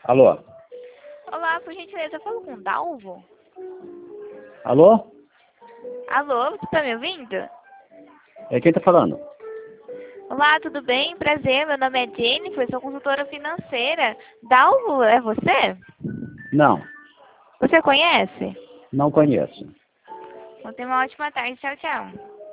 Alô? Olá, por gentileza, eu falo com o Dalvo? Alô? Alô, você tá me ouvindo? É quem tá falando? Olá, tudo bem? Prazer, meu nome é Jennifer, sou consultora financeira. Dalvo, é você? Não, Você conhece? não conheço. Então tenha uma ótima tarde, tchau, tchau.